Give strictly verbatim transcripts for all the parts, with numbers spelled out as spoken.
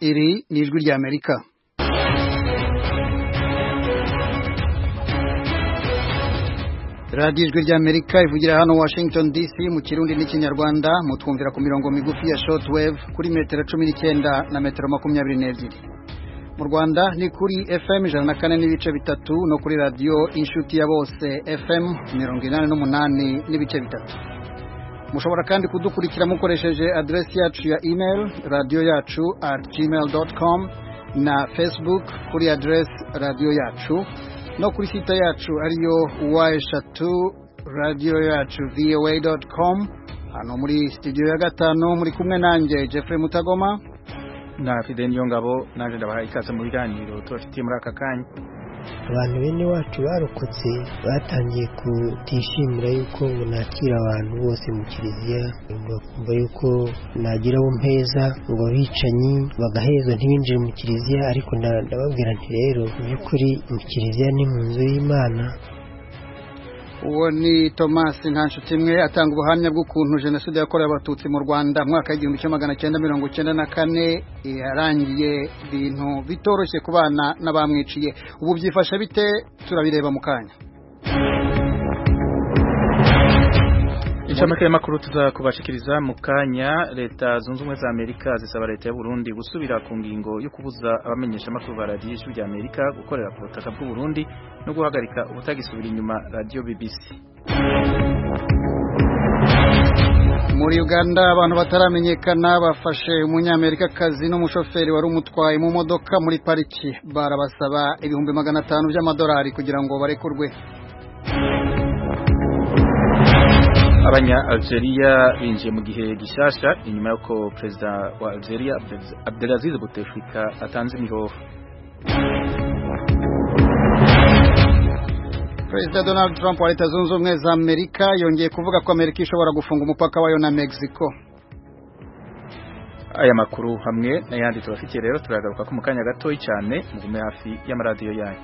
iri ni ijwi rya Amerika. Radio ijwi rya Amerika ivugira hano Washington D C mu Kirundi n'ikinyarwanda, mutwumvira ku mirongo migufi ya shortwave kuri metero cumi n'icyenda na metero makumyabiri n'ebyiri. Mu Rwanda ni kuri F M ijana na kane n'ibice bitatu no kuri radio Inshuti ya Bose F M mirongo inani n'umunani n'ibice bitatu. Mushobora kandi kudukurikira mukoresheje adresi yacu ya email radio yacu at gmail dot com na Facebook kuri adresi radio yacu no kuri site yacu ariyo w eshatu radio yacu voa dot com. Hano muri studio ya gatano muri kumwe nanjye Jeffrey Mutagoma na Fidel Yongabo, naje ndabaha ikaze mu biganiro tubafitiye muri aka kanya. Abantu bene wacu barokotse batangiye kutishimira yuko nakira abantu bose mu kiliziya, bakumva yuko nagira bo mpeza ngo bicanyi bagahezwa ntibinjire mu kiliziya, ariko ndababwira nti rero by'ukuri mu kiliziya ni mu nzu y'Imana. Uwo ni Thomas Ntanshutimwe atanga ubuhamya bw'ukuntu jenoside yakorewe abatutsi mu Rwanda mu mwaka w'igihumbi kimwe magana cyenda mirongo cyenda na kane yarangiye ibintu bitoroshye ku bana n'abamwiciye. Ubu byifasha bite? Turabireba mu kanya. Inshamake y'amakuru tuzakubashikiriza mu kanya. Leta zunze ubumwe za Amerika zisaba leta y'u Burundi gusubira ku ngingo yo kubuza abamenyesha amakuru ba radio y'ijwi rya Amerika gukorera ku butaka bw'u Burundi no guhagarika ubutagisubira inyuma radio B B C. Muri Uganda abantu bataramenyekana bafashe umunyamerikakazi n'umushoferi wari umutwaye mu modoka muri pariki, barabasaba ibihumbi magana atanu by'amadolari kugira ngo barekurwe. Abanya Algeria binjiye mu gihe gishasha inyuma yuko President wa Algeria Abdelaziz Bouteflika atanze imihoho. President Donald Trump wa Leta Zunze Ubumwe za Amerika yongeye kuvuga ko Amerika ishobora gufunga umupaka wayo na Mexico. Aya makuru hamwe n'ayandi tubafitiye rero turagaruka ko mu kanya gato cyane, mugume hafi y'amaradiyo yanyu.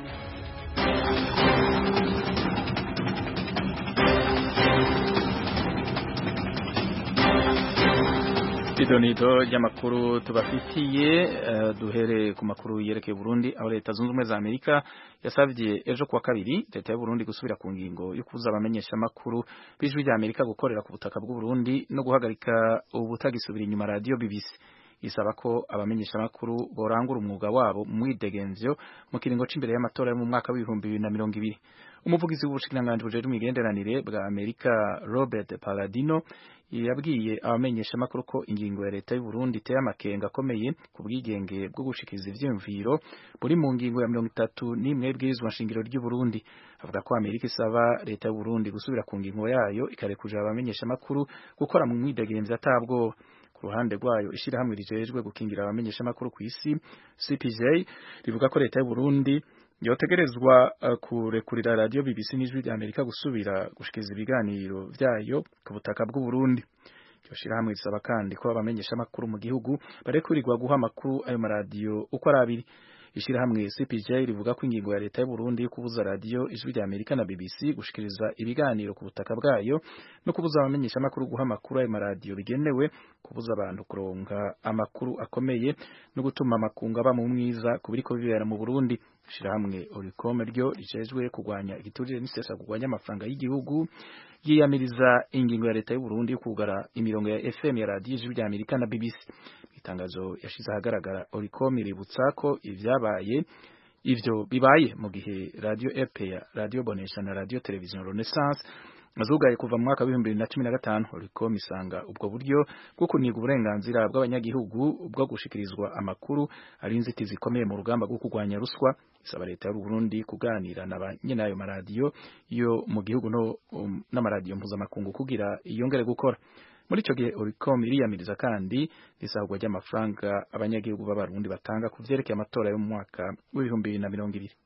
Idonido y'amakuru tubafitiye, uh, duhere ku makuru yerekeye Burundi, aho Leta Zunze Ubumwe za Amerika yasavye ejo kuwa kabiri leta y'u Burundi gusubira ku ngingo yo kuza abamenyesha amakuru b'ijwi rya Amerika gukorera ku butaka bw'u Burundi no guhagarika ubutagisubira inyuma radio B B C. Isaba ko abamenyesha amakuru borangura umwuga wabo mu mwidegemvyo mu kiringo c'imbere y'amatora yo mu mwaka w'ibihumbi bibiri na mirongo ibiri. Umuvugizi w'ubushikiranganji bujejwe imigenderanire bwa Amerika Robert Palladino yabwiye abamenyesha amakuru ko ingingo ya leta y'u Burundi iteye amakenga akomeye ku bwigenge bwo gushikiza ivyumviro buri mu ngingo ya mirongo itatu n'imwe y'ibwirizwa nshingiro ry'u Burundi. Avuga ko Amerika isaba leta y'u Burundi gusubira ku ngingo yayo ikarekuje abamenyesha amakuru gukora mu mwidegemvyo atabwo. Ku ruhande rwayo ishirahamwe rijejwe gukingira abamenyesha amakuru ku isi C P J rivuga ko leta y'u Burundi yotegerezwa uh, kurekurira radio B B C n'ijwi rya Amerika gusubira gushikiza ibiganiro vyayo ku butaka bw'u Burundi. Iryo shirahamwe risaba kandi ko abamenyesha amakuru mu gihugu barekurirwa guha amakuru ayo maradiyo uko ari abiri. Ishirahamwe C P J rivuga ko ingingo ya leta y'u Burundi yo kubuza radio ijwi rya Amerika na B B C gushikiriza ibiganiro ku butaka bwayo no kubuza abamenyesha amakuru guha amakuru ayo maradiyo bigenewe kubuza abantu kuronka amakuru akomeye no gutuma amakunga aba mu mwiza kubiriko bibera mu Burundi. Ishirahamwe Oricom ryo rijejwe kugwanya igiturire n'isesa kugwanya amafaranga y'igihugu yiyamiriza ingingo ya leta y'u Burundi yo kugara imirongo ya F M ya radio ijwi rya Amerika na B B C. Itangazo yashize ahagaragara Oricom iributsa ko ivyabaye ivyo bibaye mu gihe radio R P A, radio Bonesha na radio Television Renaissance mazugaye kuva mu mwaka w'ibihumbi bibiri na cumi na gatanu. Oricom isanga ubwo buryo bwo kuniga uburenganzira bw'abanyagihugu bwo gushikirizwa amakuru ari inzitizi zikomeye mu rugamba rwo kugwanya ruswa. Isaba leta y'u Burundi kuganira n'abanye nayo maradiyo yo mu gihugu no um, n'amaradiyo mpuzamakungu kugira iyongere gukora. Muri ico gihe Oricom iriyamiriza kandi risabwa ry'amafaranga abanyagihugu b'abarundi batanga kuvyerekeye amatora yo mu mwaka w'ibihumbi bibiri na mirongo ibiri.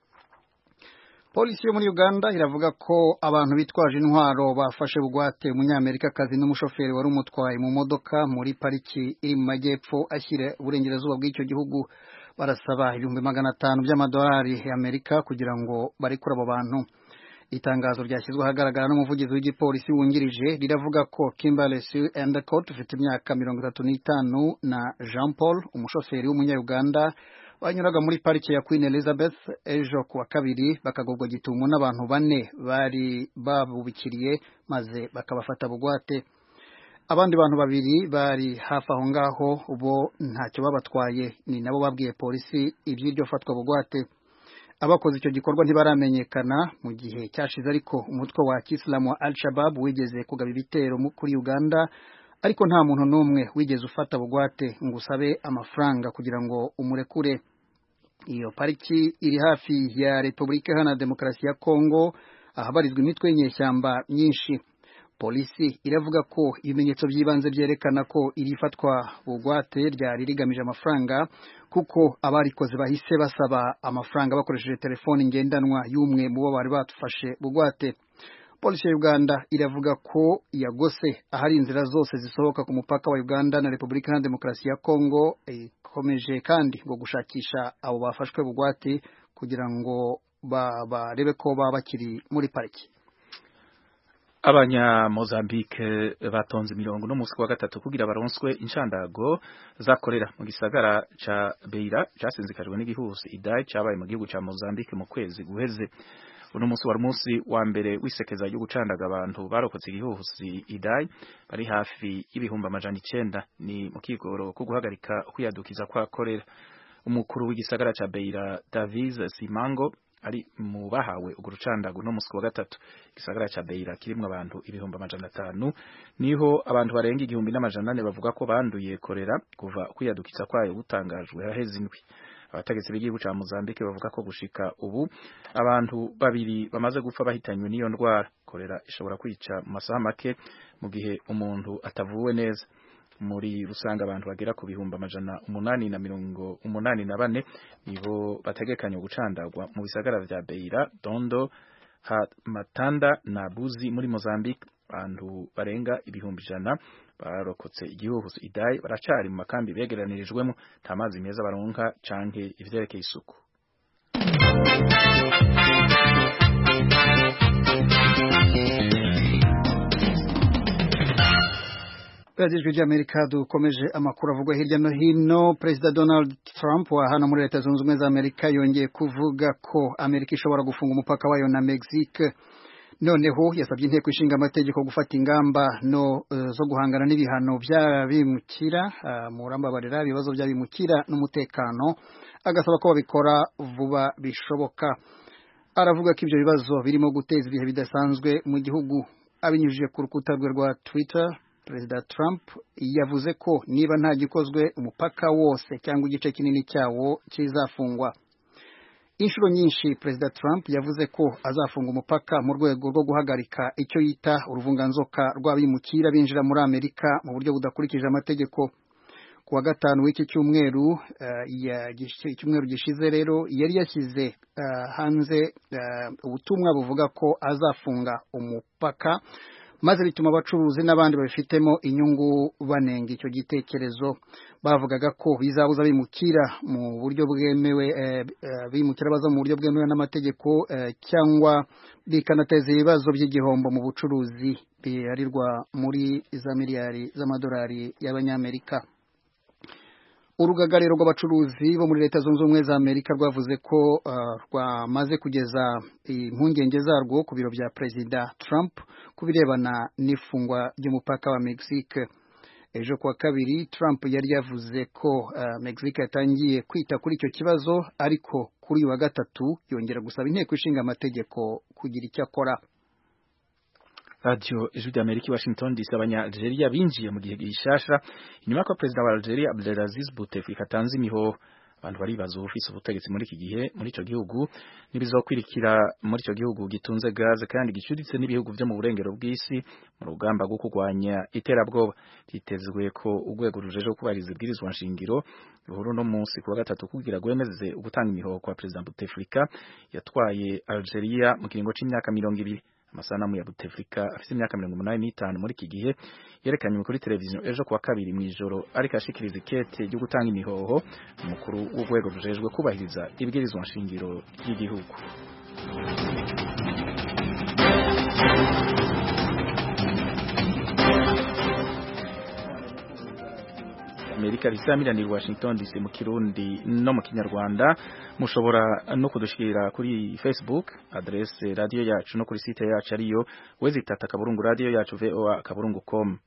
Polisi yo muri Uganda iravuga ko abantu bitwaje intwaro bafashe bugwate umunyamerikakazi n'umushoferi wari umutwaye mu modoka muri pariki iri mu majyepfo ashyire uburengerazuba bw'icyo gihugu. Barasaba ibihumbi magana atanu by'amadolari y'Amerika kugira ngo barekure abo bantu. Itangazo ryashyizwe ahagaragara n'umuvugizi w'igipolisi wungirije riravuga ko Kimberly Sue Endicott ufite imyaka mirongo itatu n'itanu na Jean Paul umushoferi w'umunya-Uganda banyuraga muri parike ya Queen Elizabeth ejo kuwa kabiri bakagobwa gitumo n'abantu bane bari babubikiriye maze bakabafata bugwate. Abandi bantu babiri bari hafi aho ngaho bo ntacyo babatwaye, ni nabo babwiye polisi iby'iryo fatwa bugwate. Abakoze icyo gikorwa ntibaramenyekana mu gihe cyashize, ariko umutwe wa Kisilamu wa Al-Shabaab wigeze kugaba ibitero kuri Uganda, ariko nta muntu n'umwe wigeze ufata bugwate ngo usabe amafaranga kugira ngo umurekure. Iyo pariki iri hafi ya Repubulika Iharanira Demokarasi ya Kongo ahabarizwa imitwe y'inyeshyamba myinshi. Polisi iravuga ko ibimenyetso by'ibanze byerekana ko iri fatwa bugwate ryari rigamije amafaranga, kuko abarikoze bahise basaba amafaranga bakoresheje telefoni ngendanwa y'umwe mu bo bari batufashe bugwate. Polisi ya Uganda iravuga ko yagose ahari inzira zose zisohoka ku mupaka wa Uganda na Repubulika Iharanira Demokarasi ya Kongo, ikomeje kandi ngo gushakisha abo bafashwe bugwate kugira ngo barebe ko baba bakiri muri pariki. Abanya Mozambique batonze imirongo no musi wa gatatu kugira baronswe inshandago zakorera mu gisagara ca Beira casinzikajwe n'igihusi Idai cabaye mu gihugu ca Mozambique mu kwezi guheze. Uno musi wari musi wa mbere wisekeza ryo gucandaga abantu barokotse igihusi Idai bari hafi y'ibihumbi amajana icenda, ni mu kigoro ko guhagarika kwiyadukiza kwa korera. Umukuru w'igisagara ca Beira Davis Simango ari mu bahawe ugurucandago no musi wa gatatu. Igisagara ca Beira kirimwe abantu ibihumbi amajana atanu, niho abantu barenga igihumbi n'amajana ane bavuga ko banduye korera kuva kwiyadukiza kwayo gutangajwe haheze indwi. Abategetsi b'igihugu ca Mozambique bavuga ko gushika ubu abantu babiri bamaze gupfa bahitanywe n'iyo ndwara. Korera ishobora kwica mu masaha make mu gihe umuntu atavuwe neza. Muri rusanga abantu bagera ku bihumbi amajana umunani na mirongo umunani na bane nibo bategekanye gucandagwa mu bisagara vya Beira, Dondo, Matanda na Buzi muri Mozambique. Abantu barenga ibihumbi ijana barokotse igihuhusi Idai baracari mu makambi begeranirijwemo, nta mazi meza baronka canke ivyerekeye isuku. Ijwi ry'Amerika dukomeje amakuru avugwa hirya no hino. Perezida Donald Trump wa hano muri Leta Zunze Ubumwe za Amerika yongeye kuvuga ko Amerika ishobora gufunga umupaka wayo na Mexique. Noneho yasabye inteko ishinga amategeko gufata ingamba no uh, zo guhangana n'ibihano by'abimukira uh, mu rambabarira ibibazo by'abimukira n'umutekano, agasaba ko babikora vuba bishoboka. Aravuga ko ibyo bibazo birimo guteza ibihe bidasanzwe mu gihugu. Abinyujije ku rukuta rwe rwa Twitter, Perezida Trump yavuze ko niba nta gikozwe umupaka wose cyangwa igice kinini cyawo kizafungwa. Inshuro nyinshi Perezida Trump yavuze ko azafunga umupaka mu rwego rwo guhagarika icyo yita uruvunganzoka rw'abimukira binjira muri Amerika mu buryo budakurikije amategeko. Ku wa gatanu w'iki cyumweru uh, ya icyumweru gishize rero yari yashyize uh, hanze uh, ubutumwa buvuga ko azafunga umupaka, maze bituma abacuruzi n'abandi babifitemo inyungu banenga icyo gitekerezo. Bavugaga ko bizabuza bimukira mu buryo bwemewe eh, bimukira baza mu buryo bwemewe n'amategeko eh, cyangwa bikanateza ibibazo by'igihombo mu bucuruzi biharirwa muri za miliyari z'amadolari y'abanyamerika. Urugaga rero rw'abacuruzi bo muri Leta Zunze Ubumwe za Amerika rwavuze ko uh, rwamaze kugeza impungenge zarwo ku biro bya Perezida Trump kubirebana n'ifungwa ry'umupaka wa Mexique. Ejo kuwa kabiri Trump yari yavuze ko uh, Mexique yatangiye kwita kuri icyo kibazo, ariko kuri uyu wa gatatu yongera gusaba inteko ishinga amategeko kugira icyo akora. Radio Ijwi ry'Amerika Washington D C. Abanya Algeria binjiye mu gihe gishasha inyuma ko Perezida wa Algeria Abdelaziz Bouteflika atanze imiho. Abantu baribaza ufise ubutegetsi muri iki gihe muri ico gihugu nibizokwirikira muri ico gihugu gitunze gaze kandi gicuritse n'ibihugu byo mu burengero bw'isi mu rugamba rwo kurwanya iterabwoba. Bitezwe ko urwego rujeje kubariza ibwirizwa nshingiro ruhuru no munsi ku wa gatatu kugira gwemeze ugutanga imiho kwa Perezida Bouteflika yatwaye Algeria mu kiringo c'imyaka mirongo ibiri. Amasanamu ya Bouteflika afite imyaka mirongo umunani n'itanu muri iki gihe yerekanywe kuri televiziyo ejo kuwa kabiri mw'ijoro ariko ashikiriza ikete ryo gutanga imihoho umukuru w'urwego rujejwe kubahiriza ibwirizwa nshingiro ry'igihugu. Amerika risamiraniye Washington D C mu Kirundi no mu Kinyarwanda. Mushobora no kudushikira kuri Facebook adresse radio yacu no kuri site yacu ariyo wezitata kaburungu radio yacu voa kaburungu com.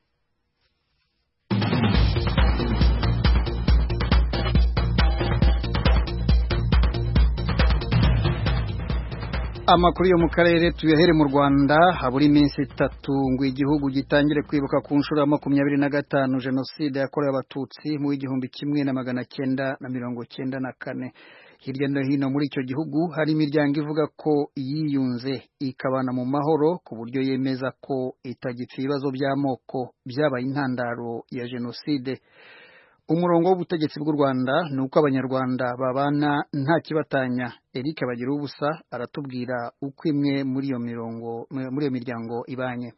Amakuru yo mu karere tuyahere mu Rwanda haburi iminsi itatu ngo igihugu gitangire kwibuka ku nshuro ya makumyabiri na gatanu jenoside yakorewe abatutsi mu igihumbi kimwe na magana cyenda na mirongo cyenda na kane. Hirya no hino muri icyo gihugu hari imiryango ivuga ko yiyunze ikabana mu mahoro ku buryo yemeza ko itagipfa ibibazo by'amoko byabaye intandaro ya jenoside. Umurongo w'ubutegetsi bw'u Rwanda nuko abanyarwanda babana nta kibatanya. Eric Bagira ubusa aratubwira uko imwe muri iyo mirongo muri iyo miryango ibanye.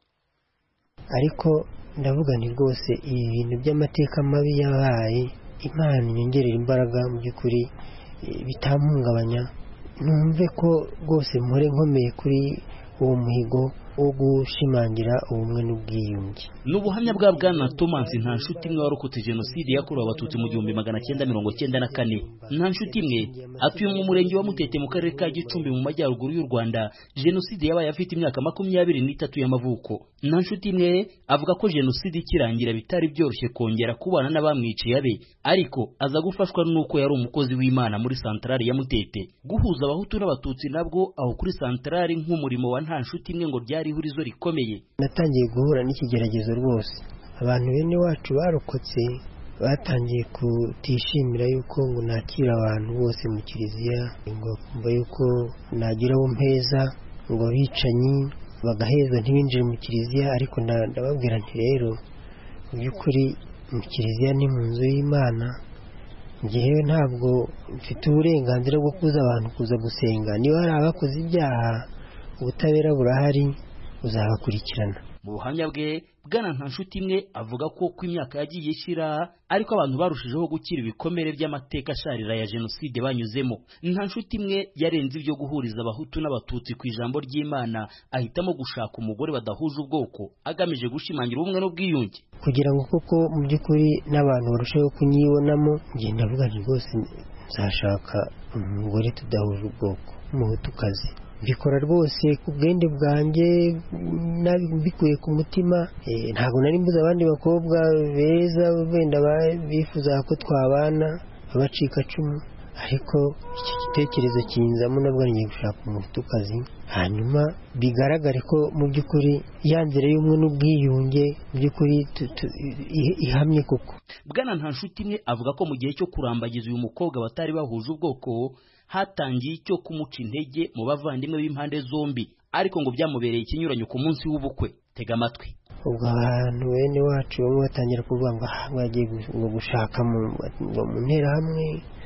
Ariko ndavuga ni rwose ibi bintu by'amateka mabi yabaye Imana inyongerera imbaraga mu by'ukuri bitampungabanya. Numve ko rwose mpore nkomeye kuri uwo muhigo wo gushimangira ubumwe n'ubwiyunge. N'ubuhamya bwa Bwana Thomas Ntanshuti imwe warokotse jenoside yakorewe abatutsi mu gihumbi magana cyenda mirongo cyenda na kane. Ntanshuti imwe atuye mu murenge wa Mutete mu karere ka Gicumbi mu majyaruguru y'u Rwanda. Jenoside yabaye afite imyaka makumyabiri n'itatu y'amavuko. Ntanshuti imwe avuga ko jenoside ikirangira bitari byoroshye kongera kubana n'abamwiciye abe, ariko aza gufashwa nuko yari umukozi w'Imana muri santrale ya Mutete. Guhuza abahutu n'abatutsi nabwo aho kuri santrale nk'umurimo wa Ntanshuti imwe ngo ryari ihurizo rikomeye. Natangiye guhura n'ikigeragezo rwose. Abantu bene wacu barokotse batangiye kutishimira yuko ngo nakira abantu bose mu kiliziya, ngo kumva yuko nagira abo mpeza, ngo bicanyi bagaheza ntibinjire mu kiliziya. Ariko ndababwira nti rero mu by'ukuri mu kiliziya ni mu nzu y'Imana, njyewe ntabwo mfite uburenganzira bwo kuza abantu kuza gusenga. Niba hari abakoze ibyaha ubutabera burahari uzabakurikirana. Mu buhamya bwe Bwana Ntanshuti imwe avuga ko ku imyaka yagiye ishira ariko abantu barushijeho gukira ibikomere by'amateka asharira ya jenoside banyuzemo. Ntanshuti imwe yarenze ibyo guhuriza abahutu n'abatutsi ku ijambo ry'Imana, ahitamo gushaka umugore badahuje ubwoko agamije gushimangira ubumwe n'ubwiyunge. Kugira ngo koko mu by'ukuri n'abantu barusheho kunyibonamo, ngenda mvuga nti rwose nzashaka umugore tudahuje ubwoko, umuhutukazi. Bikora rwose ku bwende bwanjye mbikuye ku mutima. E, ntabwo nari mbuze abandi bakobwa beza benda bifuza ko twabana abacika cumu, ariko icyo gitekerezo kinzamo nabwo ngiye gushaka umutukazi, hanyuma bigaragare ko mu by'ukuri ya nzira y'umwe n'ubwiyunge mu by'ukuri ihamye koko. Bwana Ntanshuti imwe avuga ko mu gihe cyo kurambagiza uyu mukobwa batari bahuje ubwoko hatangiye icyo kumuca intege mu bavandimwe b'impande zombi, ariko ngo byamubereye ikinyuranyo ku munsi w'ubukwe. Tega amatwi. Ubwo abantu bene wacu bamwe batangira kuvuga ngo bagiye gushaka mu ntera hamwe,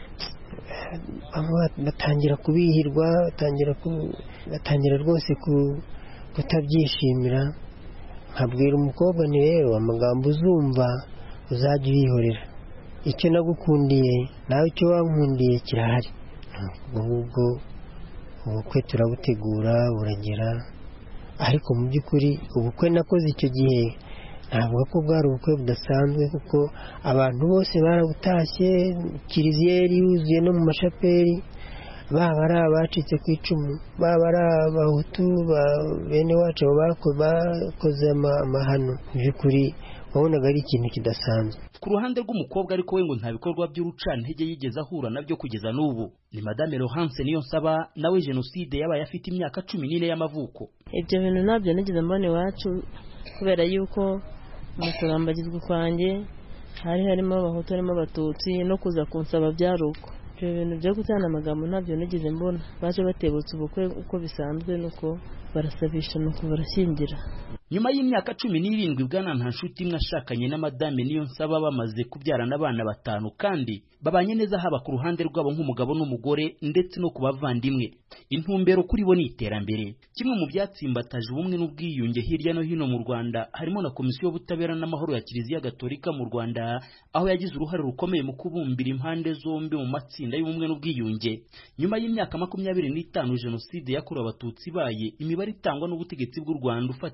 batangira kubihirwa, batangira batangira rwose kutabyishimira. Nkabwira umukobwa ni rero amagambo uzumva uzajya uyihorera. Icyo nagukundiye nawe icyo wankundiye kirahari. Ubwo ubukwe turabutegura buragera, ariko mu by'ukuri ubukwe nakoze icyo gihe ntabwo ko bwari ubukwe budasanzwe, kuko abantu bose barabutashye, kiliziya yari yuzuye no mu mashapeli, baba ari abacitse ku icumu, baba ari abahutu bene wacu bakoze amahano. Mu by'ukuri wabonaga ari ikintu kidasanzwe. Ku ruhande rw'umukobwa ariko we ngo nta bikorwa by'urucantege yigeze ahura nabyo kugeza n'ubu. Ni Madame Laurence Niyonsaba, nawe jenoside yabaye afite imyaka cumi n'ine y'amavuko. Ibyo bintu nabyo nigeze mbone iwacu, kubera yuko mu kurambagizwa kwanjye hari harimo abahutu harimo abatutsi, no kuza kunsaba byaruko. Ibyo bintu byo gutana amagambo nabyo nigeze mbona. Baje batebutse ubukwe uko bisanzwe, nuko barasabisha nuko barashyingira. Nyuma y'imyaka cumi n'irindwi Bwana Ntanshuti imwe ashakanye na Madame Niyonsaba bamaze kubyarana abana batanu, kandi babanye neza haba ku ruhande rwabo nk'umugabo n'umugore ndetse no kubavandimwe. Intumbero kuri bo ni iterambere. Kimwe mu byatsimbataje ubumwe n'ubwiyunge hirya no hino mu Rwanda harimo na Komisiyo y'Ubutabera n'Amahoro ya Kiliziya Gatolika mu Rwanda, aho yagize uruhare rukomeye mu kubumbira impande zombi mu matsinda y'ubumwe n'ubwiyunge. Nyuma y'imyaka makumyabiri n'itanu jenoside yakorewe abatutsi baye, imibare itangwa n'ubutegetsi bw'u Rwanda ufatiye ku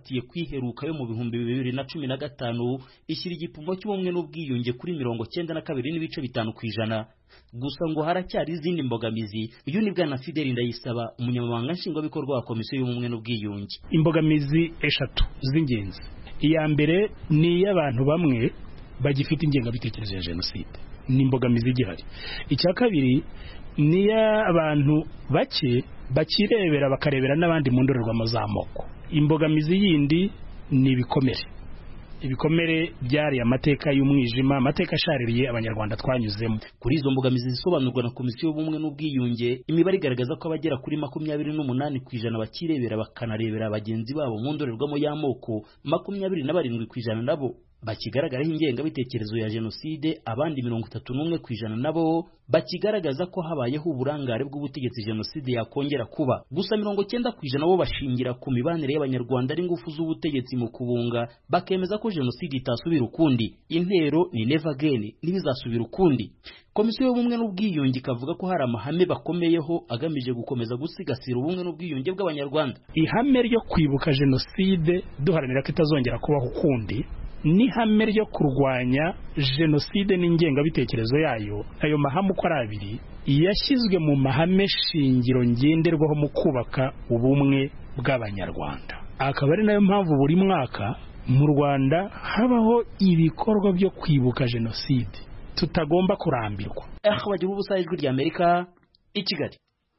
iheruka yo mu bihumbi bibiri na cumi na gatanu ishyira igipimo cy'ubumwe n'ubwiyunge kuri mirongo cyenda na kabiri n'ibice bitanu ku ijana. Gusa ngo haracyari izindi mbogamizi. Uyu ni bwana Fidel Ndayisaba, umunyamabanga nshingwabikorwa wa komisiyo y'ubumwe n'ubwiyunge. Imbogamizi eshatu z'ingenzi. Iya mbere ni iy'abantu bamwe bagifite ingengabitekerezo ya jenoside, ni imbogamizi igihari. Icya kabiri ni iy'abantu bake bakirebera bakarebera n'abandi mu ndorerwamo z'amoko. Imbogamizi yindi ni ibikomere. Ibikomere byari amateka y'umwijima, amateka ashaririye abanyarwanda twanyuzemo. Kuri izo mbogamizi zisobanurwa na komisiyo y'ubumwe n'ubwiyunge, imibare igaragaza ko abagera kuri makumyabiri n'umunani ku ijana bakirebera bakanarebera bagenzi babo mu ndorerwamo y'amoko, makumyabiri na barindwi ku ijana nabo bakigaragaraho ingengabitekerezo ya jenoside, abandi mirongo itatu n'umwe ku ijana nabo bakigaragaza ko habayeho uburangare bw'ubutegetsi jenoside yakongera kuba. Gusa mirongo cyenda ku ijana bo bashingira ku mibanire y'abanyarwanda ari ngufu z'ubutegetsi mu kubunga, bakemeza ko jenoside itasubira ukundi. Intero ni never again, ntibizasubira ukundi. Komisiyo y'ubumwe n'ubwiyunge ikavuga ko hari amahame bakomeyeho agamije gukomeza gusigasira ubumwe n'ubwiyunge bw'abanyarwanda. Ihame ryo kwibuka jenoside duharanira ko itazongera kubaho ukundi, ni hame ryo kurwanya jenoside n'ingengabitekerezo yayo. Ayo mahame uko ari abiri yashyizwe mu mahame shingiro ngenderwaho mu kubaka ubumwe bw'abanyarwanda. Akaba ari nayo mpamvu buri mwaka mu Rwanda habaho ibikorwa byo kwibuka jenoside tutagomba kurambirwa. Aha bagira ubusa ijwi rya Amerika i Kigali.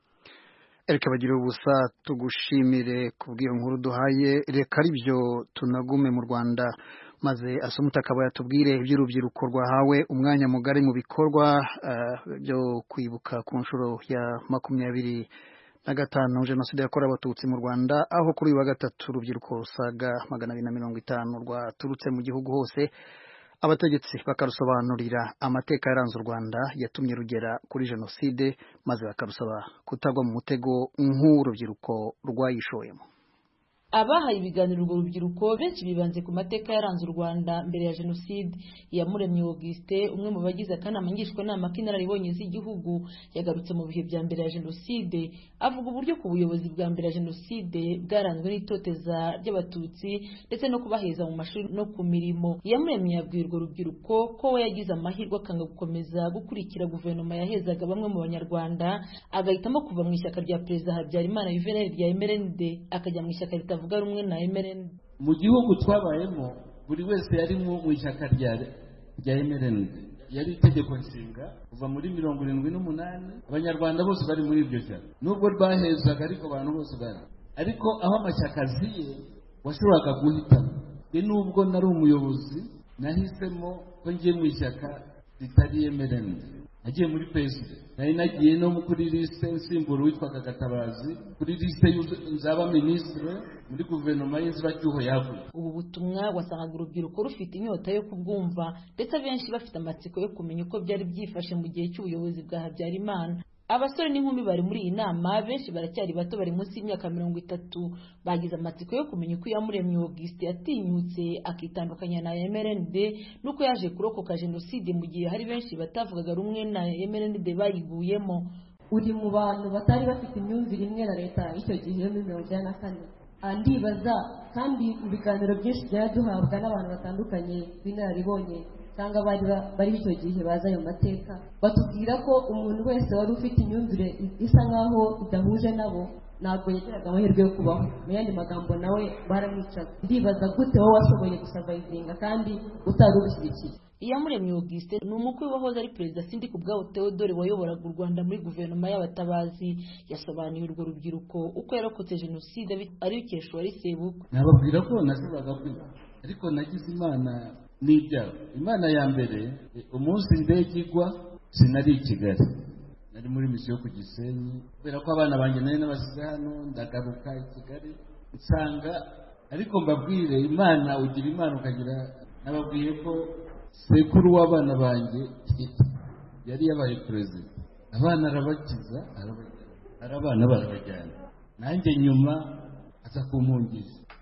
Erika bagira ubusa, tugushimire kubw'iyo nkuru duhaye. Reka aribyo tunagume mu Rwanda maze Asumuta akaba yatubwire iby'urubyiruko rwahawe umwanya mugari mu bikorwa uh, byo kwibuka ku nshuro ya makumyabiri na gatanu jenoside yakorewe abatutsi mu Rwanda, aho kuri uyu wa gatatu urubyiruko rusaga magana abiri na mirongo itanu rwaturutse mu gihugu hose, abategetsi bakarusobanurira amateka yaranze u Rwanda yatumye rugera kuri jenoside, maze bakarusaba kutagwa mu mutego nk'urubyiruko rwayishoyemo. Abahaye ibiganiro urwo rubyiruko benshi bibanze ku mateka yaranze u Rwanda mbere ya jenoside. Iyamuremye Auguste, umwe mu bagize akanama ngishwanama k'inararibonye z'igihugu, yagarutse mu bihe bya mbere ya jenoside, avuga uburyo ku buyobozi bwa mbere ya jenoside bwaranzwe n'itoteza ry'abatutsi ndetse no kubaheza mu mashuri no ku mirimo. Iyamuremye yabwiye urwo rubyiruko ko we yagize amahirwe akanga gukomeza gukurikira guverinoma yahezaga bamwe mu banyarwanda, agahitamo kuva mu ishyaka rya Perezida Habyarimana Juvenal rya M R N D akajya mu ishyaka ritavuga rumwe na M R N D. Mu gihugu twabayemo buri wese yari mu ishyaka rya rya M R N D, yari itegeko nshinga kuva muri mirongo irindwi n'umunani, abanyarwanda bose bari muri iryo shyaka, nubwo rwahezaga ariko abantu bose bari. Ariko aho amashyaka aziye washoboraga guhitamo. Ye nubwo nari umuyobozi nahisemo ko ngiye mu ishyaka ritari M R N D. Nagiye muri P S D, nari nagiye no kuri liste nsimbura witwaga Gatabazi, kuri liste y'uzaba ministre muri guverinoma y'inzibacyuho yaguye. Ubu butumwa wasangaga urubyiruko rufite inyota yo kubwumva, ndetse benshi bafite amatsiko yo kumenya uko byari byifashe mu gihe cy'ubuyobozi bwa Habyarimana. Abasore n'inkumi bari muri iyi nama benshi baracyari bato, bari munsi y'imyaka mirongo itatu, bagize amatsiko yo kumenya uko Iyamuremye Auguste yatinyutse akitandukanya na M R N D, nuko yaje kurokoka jenoside mu gihe hari benshi batavugaga rumwe na M R N D bayiguyemo. Uri mu bantu batari bafite imyumvire imwe na leta icyo gihe yo muri mirongo icyenda na kane. Andibaza kandi mu biganiro byinshi byaduhabwa n'abantu batandukanye b'inararibonye cyangwa bari bari icyo gihe baza ayo mateka, batubwira ko umuntu wese wari ufite imyumvire isa nkaho idahuje nabo ntabwo yagiraga amahirwe yo kubaho. Mu yandi magambo nawe baramwicaga. Ndibaza gute wowe washoboye gusavayivinga kandi utari ubishyigikiye. Iyamuremye Auguste ni umukwe wahoze ari Perezida Sindikubwabo Theodore wayoboraga u Rwanda muri guverinoma y'abatabazi. Yasobanuye urwo rubyiruko uko yarokotse jenoside arikesha wari sebukwe. Nababwira ko nashoboraga kwiga, ariko nagize Imana n'ibyago. Imana ya mbere, umunsi indege igwa sinari i Kigali, nari muri misiyo ku Gisenyi, kubera ko abana banjye nari nabasize hano, ndagaruka i Kigali nsanga. Ariko mbabwire, Imana ugira Imana ukagira. Nababwiye ko sekuru w'abana banjye yari yabaye perezida, abana arabakiza, arabajyana, abana barabajyana, nanjye nyuma aza kumpungisha.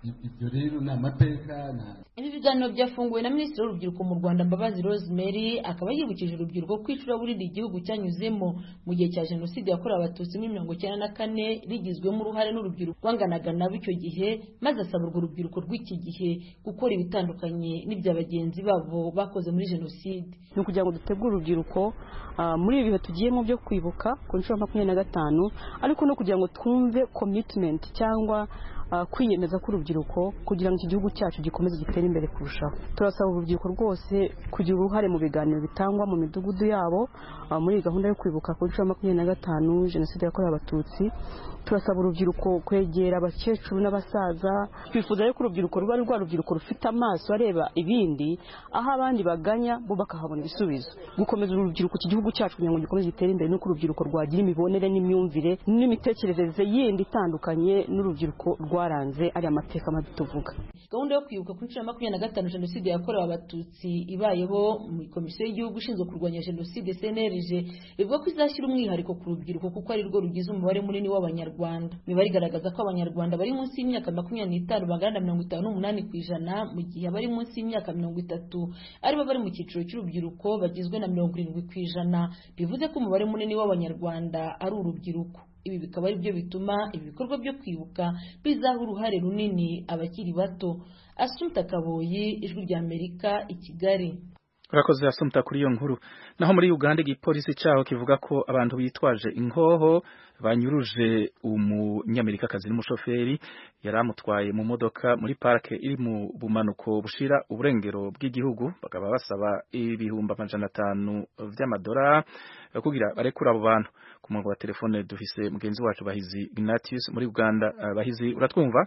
ibyo rero ni amateka. Ibi biganiro byafunguwe na Minisitiri w'Urubyiruko mu Rwanda Mbabazi Rosemary, akaba yibukije urubyiruko kwicura burindi igihugu cyanyuzemo mu gihe cya Jenoside yakorewe Abatutsi muri mirongo icyenda na kane, rigizwemo uruhare n'urubyiruko rwanganaga nabo icyo gihe, maze asaba urwo rubyiruko rw'iki gihe gukora ibitandukanye n'ibya bagenzi babo bakoze muri Jenoside. Ni ukugira ngo dutegure urubyiruko muri ibi bihe tugiyemo byo kwibuka ku nshuro makumyabiri na gatanu, ariko no kugira ngo twumve commitment cyangwa kwiyemeza k'urubyiruko kugira ngo iki gihugu cyacu gikomeze gitere imbere kurushaho. Turasaba urubyiruko rwose kugira uruhare mu biganiro bitangwa mu midugudu yabo muri gahunda yo kwibuka ku nshuro makumyabiri na gatanu Jenoside yakorewe Abatutsi. Turasaba urubyiruko kwegera abakecuru n'abasaza. Twifuza yuko urubyiruko ruba rwa rubyiruko rufite amaso areba ibindi, aho abandi baganya bo bakahabona ibisubizo. Gukomeza urubyiruko iki gihugu cyacu kugira ngo gikomeze gitere imbere, nuko urubyiruko rwagira imibonere n'imyumvire n'imitekerereze yindi itandukanye n'urubyiruko rwaranze ari amateka mabi tuvuga. Gahunda yo kwibuka ku nshuro ya makumyabiri na gatanu Jenoside yakorewe Abatutsi ibayeho mu Komisiyo y'Igihugu ishinzwe kurwanya Jenoside C N R G ivuga ko izashyira umwihariko ku rubyiruko kuko ari rwo rugize umubare munini w'Abanyarwanda. Imibare igaragaza ko Abanyarwanda bari munsi y'imyaka makumyabiri n'itanu bangana na mirongo itanu n'umunani ku ijana, mu gihe abari munsi y'imyaka mirongo itatu aribo bari mu cyiciro cy'urubyiruko bagizwe na mirongo irindwi ku ijana. Bivuze ko umubare munini w'Abanyarwanda ari urubyiruko. Ibi bikaba ari byo bituma ibi bikorwa byo kwibuka bizaha uruhare runini abakiri bato. Assumpta Kaboyi, Ijwi rya Amerika, i Kigali. Urakoze Assumpta kuri iyo nkuru. Naho muri Uganda igipolisi cyaho kivuga ko abantu bitwaje inkoho banyuruje umunyamerikakazi n'umushoferi yari amutwaye mu modoka muri parke iri mu bumanuko bushira uburengero bw'igihugu, bakaba basaba ibihumbi amajana atanu vy'amadolari kugira barekura abo bantu. Ku murongo wa telefone dufise mugenzi wacu Bahizi Ignatius muri Uganda. Bahizi, uratwumva?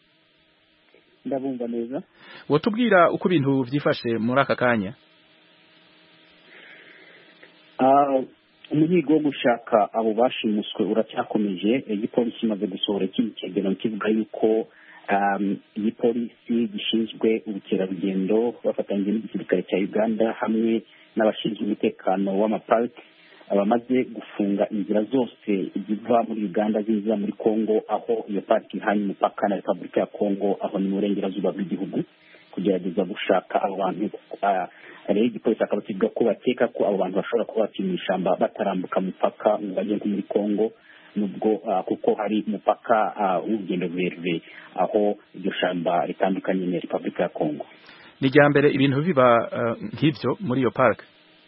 Ndabumva neza. Wotubwira uko ibintu vyifashe muri aka kanya? Ah, umuhigo wo gushaka abo bashimuswe uracyakomeje. Igipolisi kimaze gusohora ikindi cyegeranyo kivuga yuko igipolisi gishinzwe ubukerarugendo bafatanyije n'igisirikare cya Uganda hamwe n'abashinzwe umutekano w'amapariki abamaze gufunga inzira zose ziva muri Uganda zinjira muri Kongo, aho iyo pariki ihanye umupaka na Repubulika ya Kongo, aho ni mu burengerazuba bw'igihugu, kugerageza gushaka abo bantu. Rero igipolisi akaba kivuga ko bakeka ko abo bantu bashobora kuba batinya ishyamba batarambuka umupaka ngo bajye muri Kongo, nubwo kuko hari umupaka w'urugendo rurerure aho iryo shamba ritandukanye na Repubulika ya Kongo. Ni rya mbere ibintu biba nk'ibyo muri iyo park?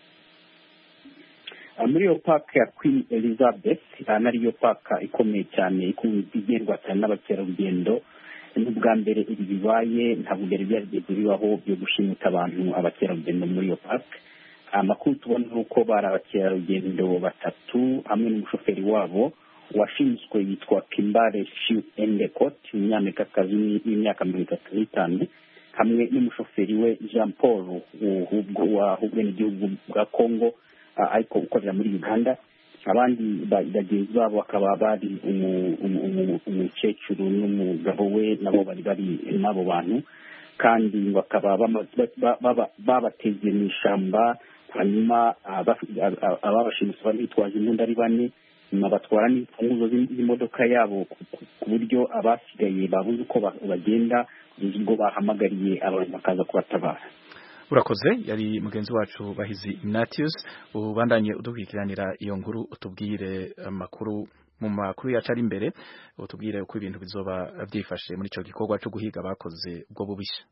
Muri iyo park ya Queen Elizabeth, nariyo park ikomeye cyane igendwa cyane n'abakerarugendo. N'ubwa mbere ibi bibaye, ntabwo byari byarigeze bibaho byo gushimuta abantu abakerarugendo muri iyo park. Amakuru tubona nuko bari abakerarugendo batatu hamwe n'umushoferi wabo washinzwe yitwa Kimbare Shiu Endekot, umunyamerikakazi w'imyaka mirongo itatu n'itanu, hamwe n'umushoferi we Jean Paul wahubwe n'igihugu bwa Kongo ariko ukorera muri Uganda. Abandi bagenzi babo bakaba bari umukecuru n'umugabo we, nabo bari bari n'abo bantu, kandi bakaba babateze mu ishyamba. Hanyuma ababashimusi bari bitwaje imbunda ari bane, nyuma batwara n'imfunguzo z'imodoka yabo ku buryo abasigaye babuze uko bagenda, ubwo bahamagariye abantu bakaza kubatabara. Urakoze. Yari mugenzi wacu Bahizi Ignatius. Ubandanye udukurikiranira iyo nkuru, utubwire amakuru mu makuru yacu ari imbere, utubwire uko ibintu bizoba byifashe muri ico gikorwa cyo guhiga bakoze ubwo bubisha.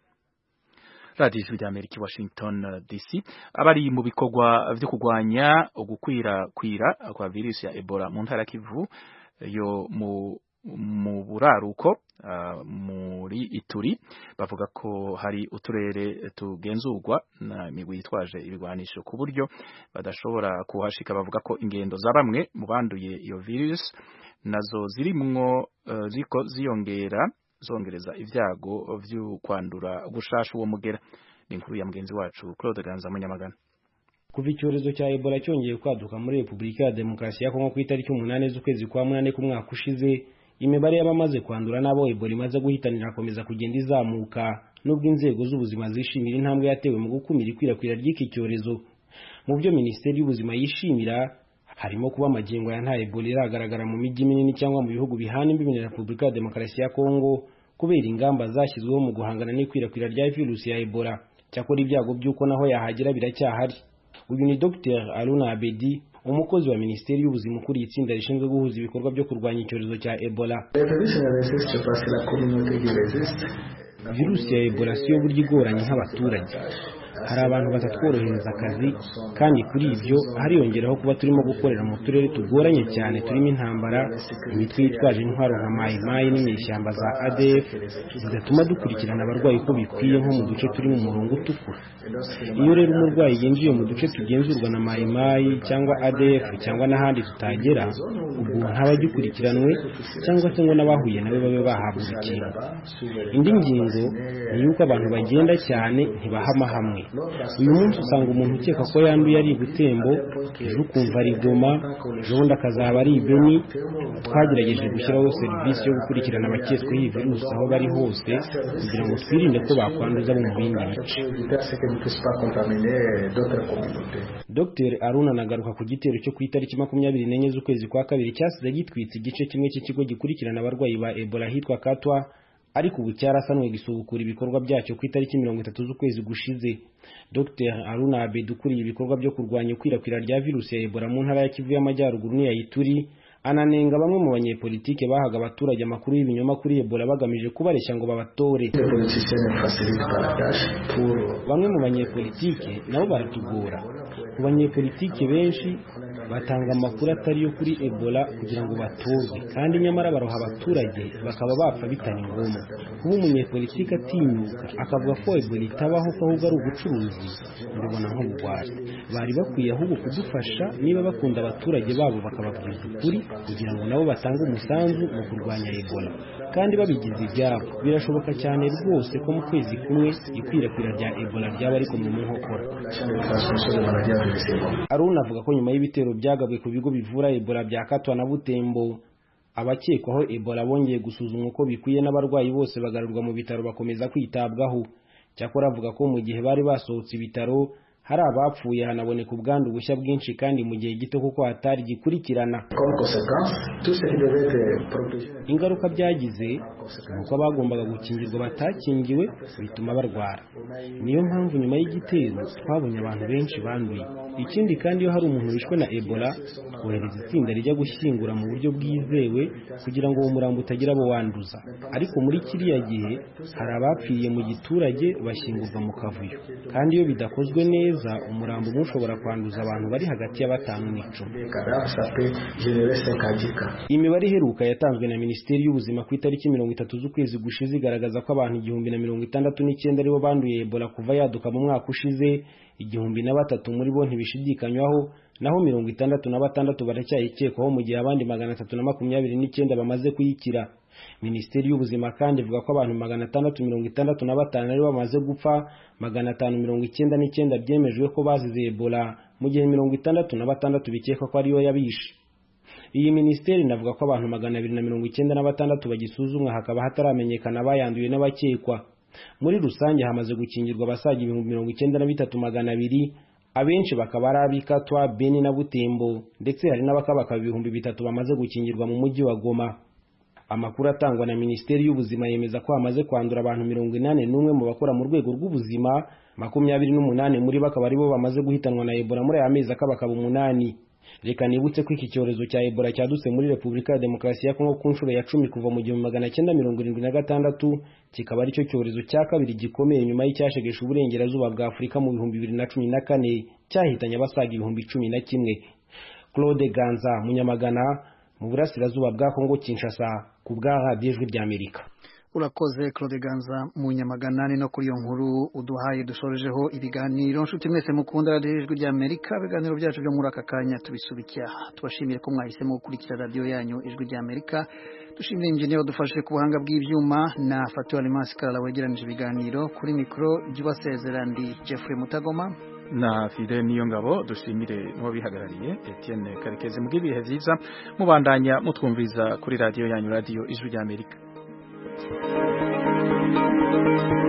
Radio Ijwi rya Amerika, Washington D C. Abari mu bikorwa byo kugwanya ugukwira kwira kwa virus ya Ebola mu ntara Kivu yo mu mu buraruko uh, muri Ituri bavuga ko hari uturere tugenzurwa na migwi yitwaje ibigwanisho ku buryo badashobora kuhashika. Bavuga ko ingendo za bamwe mu banduye iyo virus nazo zirimwo uh, ziko ziyongera zongereza ivyago vyo kwandura gushasha uwo mugera. Ni inkuru ya mugenzi wacu Claude Ganza Munyamagana. Kuva icyorezo cya Ebola cyongeye kwaduka muri Repubulika ya Demokarasi ya Kongo ku itariki umunani z'ukwezi kwa munani ku mwaka ushize, imibare y'abamaze kwandura nabo Ebola imaze guhitanira akomeza kugenda izamuka, nubwo inzego z'ubuzima zishimira intambwe yatewe mu gukumira ikwirakwira ry'iki cyorezo. Mu byo Minisiteri y'Ubuzima yishimira harimo kuba amagingo ya nta Ebola iragaragara mu mijyi minini cyangwa mu bihugu bihana imbibi na Repubulika ya Demokarasi ya Kongo, kubera ingamba zashyizweho mu guhangana n'ikwirakwira rya virusi ya Ebola. Cyakora ibyago by'uko naho yahagera biracyahari. Uyu ni Docteur Aruna Abedi, umukozi wa Minisiteri y'Ubuzima ukuriye itsinda rishinzwe guhuza ibikorwa byo kurwanya icyorezo cya Ebola. Virusi ya Ebola siyo burya igoranye nk'abaturage. Hari abantu batatworohereza akazi, kandi kuri ibyo hariyongeraho kuba turimo gukorera mu turere tugoranye cyane turimo intambara, imitwe yitwaje intwaro nka Mai Mai n'inyeshyamba za A D F zidatuma dukurikirana abarwayi uko bikwiye nko mu duce turi mu murongo utukura. Iyo rero umurwayi yinjiye mu duce tugenzurwa na Mai Mai cyangwa A D F cyangwa n'ahandi tutagera, ubwo ntaba agikurikiranwe cyangwa se ngo n'abahuye nawe babe bahabwa urukingo. Indi ngingo ni yuko abantu bagenda cyane ntibahama hamwe. Uyu munsi usanga umuntu ukeka ko yanduye ari Butembo, ejo ukumva ari Goma, ejo bundi akazaba ari Beni. Twagerageje gushyiraho serivisi yo gukurikirana abaketsweho iyi virusi aho bari hose kugira ngo twirinde ko bakwanduza mu bindi bice. Docteur Aruna nagaruka ku gitero cyo ku itariki makumyabiri n'enye z'ukwezi kwa kabiri cyasize gitwitse igice kimwe cy'ikigo gikurikirana abarwayi ba Ebola hitwa Katwa, ariko ubu cyarasanwe gisubukura ibikorwa byacyo ku itariki mirongo itatu z'ukwezi gushize. Docteur Aruna Abedi ukuriye ibikorwa byo kurwanya ikwirakwira rya virusi ya Ebola mu ntara ya Kivu y'Amajyaruguru n'iya Ituri, ananenga bamwe mu banyepolitike bahaga abaturage amakuru y'ibinyoma kuri Ebola bagamije kubareshya ngo babatore. Bamwe mu banyepolitike nabo baratugora. Ku banyepolitike benshi batanga amakuru atari yo kuri Ebola kugira ngo batorwe, kandi nyamara baroha abaturage bakaba bapfa bitari ngombwa. Kuba umunyepolitike atinyuka akavuga ko Ebola itabaho ko ahubwo ari ubucuruzi, mbibona nk'ubugwari. Bari bakwiye ahubwo kudufasha niba bakunda abaturage babo bakababwiza ukuri kugira ngo nabo batange umusanzu mu kurwanya Ebola, kandi babigize ibyabo. Birashoboka cyane rwose ko mu kwezi kumwe ikwirakwira rya Ebola ryaba ariko mu nkokora. Aruna avuga ko nyuma y'ibitero byagabwe ku bigo bivura Ebola bya Katwa na Butembo, abakekwaho Ebola bongeye gusuzumwa uko bikwiye n'abarwayi bose bagarurwa mu bitaro bakomeza kwitabwaho. Cyakora avuga ko mu gihe bari basohotse ibitaro hari abapfuye hanaboneka ubwandu bushya bwinshi kandi mu gihe gito kuko hatari gikurikirana. Ingaruka byagize nuko abagombaga gukingirwa batakingiwe bituma barwara. Niyo mpamvu nyuma y'igitero twabonye abantu benshi banduye. Ikindi kandi iyo hari umuntu wishwe na Ebola, kohereza itsinda rijya gushyingura mu buryo bwizewe kugira ngo uwo murambo utagira abo wanduza. Ariko muri kiriya gihe hari abapfiriye mu giturage bashyingurwa mu kavuyo, kandi iyo bidakozwe neza umurambo mushobora kwanduza abantu bari hagati ya batanu n'icumi. Imibare iheruka yatanzwe na Minisiteri y'Ubuzima ku itariki mirongo itatu z'ukwezi gushize igaragaza ko abantu igihumbi na mirongo itandatu n'icyenda aribo banduye Ebola kuva yaduka mu mwaka ushize. Igihumbi na batatu muri bo ntibishidikanywaho, naho mirongo itandatu na batandatu baracyayikekwaho mu gihe abandi magana atatu na makumyabiri n'icyenda bamaze kuyikira. Minisiteri y'Ubuzima kandi ivuga ko abantu magana atandatu mirongo itandatu na batanu aribo bamaze gupfa, magana atanu mirongo icyenda n'icyenda byemejwe ko bazize Ebola, mu gihe mirongo itandatu na batandatu bikekwa ko ariyo yabishe. Iyi minisiteri inavuga ko abantu magana abiri na mirongo icyenda na batandatu bagisuzumwa hakaba hataramenyekana abayanduye n'abakekwa. Muri rusange hamaze gukingirwa abasaga ibihumbi mirongo icyenda na bitatu magana abiri, abenshi bakaba ari ab'Ikatwa, Beni na Butembo, ndetse hari n'abakabaka ibihumbi bitatu bamaze gukingirwa mu mujyi wa Goma. Amakuru atangwa na Minisiteri y'Ubuzima yemeza ko hamaze kwandura abantu mirongo inani n'umwe mu bakora mu rwego rw'ubuzima, makumyabiri n'umunani muri bo akaba aribo bamaze guhitanwa na Ebola muri aya mezi akabakaba umunani. Reka nibutse ko iki cyorezo cya Ebola cyadutse muri Repubulika ya Demokarasi ya Kongo ku nshuro ya cumi kuva mu gihumbi magana cyenda mirongo irindwi na gatandatu, kikaba aricyo cyorezo cya kabiri gikomeye nyuma y'icyashegesha uburengerazuba bwa Afurika mu bihumbi bibiri na cumi na kane cyahitanye abasaga ibihumbi cumi na kimwe. Claude Ganza, Munyamagana, mu burasirazuba bwa Kongo Kinshasa, ku bwa Radio Ijwi ry'Amerika. Urakoze Claude Ganza mu Nyamaganani. No kuri iyo nkuru uduhaye dushorejeho ibiganiro. Nshuti mwese mukunda Radio Ijwi ry'Amerika, ibiganiro byacu byo muri aka kanya tubisubikiye aha. Tubashimiye ko mwahisemo gukurikira radio yanyu Ijwi ry'Amerika. Dushimire injiniya wadufashije ku buhanga bw'ibyuma na Fatou Alimasi Karala wegeranije ibiganiro. Kuri mikro Jibasezerandi Jeffrey Mutagoma na Fide niyo ngabo. Dushimire n'uwo bihagarariye Etienne Karekezi. Mu gihe byiza mubandanya mutwumviza kuri radio yanyu Radio Ijwi ry'Amerika. Thank you.